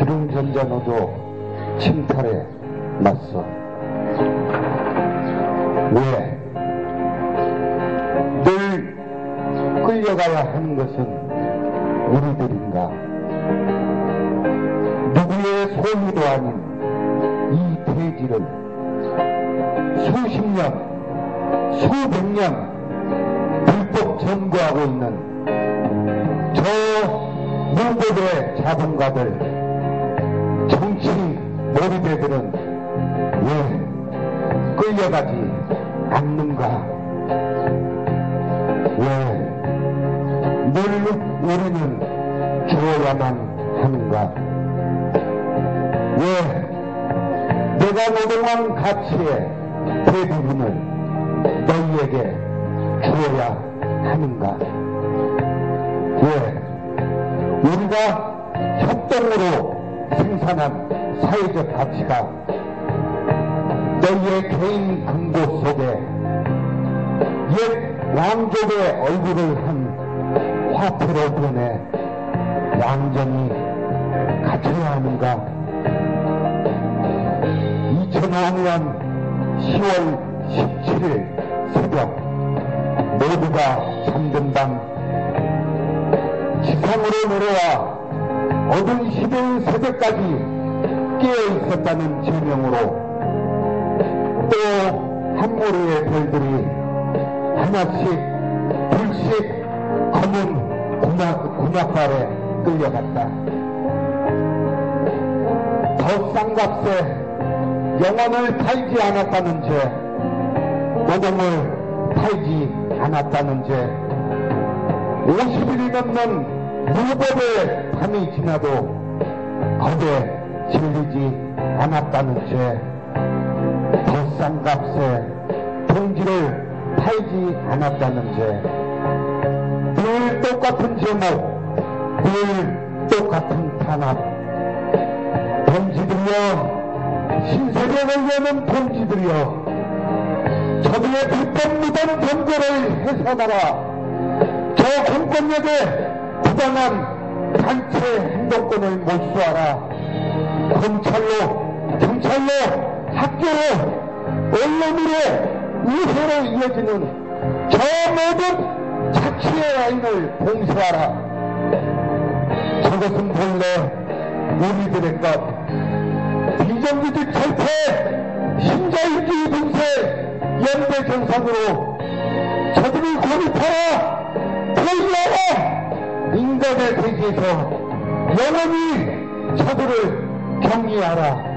기름전자노조 침탈에 맞서 왜 늘 끌려가야 하는 것은 우리들인가? 누구의 소유도 아닌 이 대지를 수십 년, 수백 년 불법 점거하고 있는 저 무고대 자본가들, 정치 몰입애들은 왜 끌려가지 않는가? 왜 늘 우리는 주어야만 하는가? 왜 내가 노동한 가치의 대부분을 너희에게 주어야 하는가? 왜 우리가 협동으로 생산한 사회적 가치가 너희의 개인 금고 속에 옛 왕족의 얼굴을 한 화폐로 변해 완전히 갇혀야 하는가? 2005년 10월 17일 새벽 모두가 잠든 밤 지상으로 내려와 어두운 11일 새벽까지 깨어 있었다는 제명으로 또 한 무리의 별들이 하나씩 둘씩 검은 군악발에 끌려갔다. 더 싼 값에 영혼을 팔지 않았다는 죄, 노동을 팔지 않았다는 죄, 50일이 넘는 무법의 밤이 지나도 겁에 질리지 않았다는 죄, 더 싼 값에 동지를 팔지 않았다는 죄, 늘 똑같은 제목, 늘 똑같은 탄압. 동지들이여, 신세계를 여는 동지들이여, 저들의 불법 무단 점거를 해산하라. 저 공권력의 부당한 단체 행동권을 몰수하라. 검찰로, 경찰로, 학교로, 언론으로 우회로 이어지는 저 모든 착취의 라인을 봉쇄하라. 저것은 본래 우리들의 것. 비정규직 철폐, 신자유주의 분쇄, 연대 정상으로 저들을 고립하라, 포위하라. 인간의 대지에서 영원히 저들을 격리하라.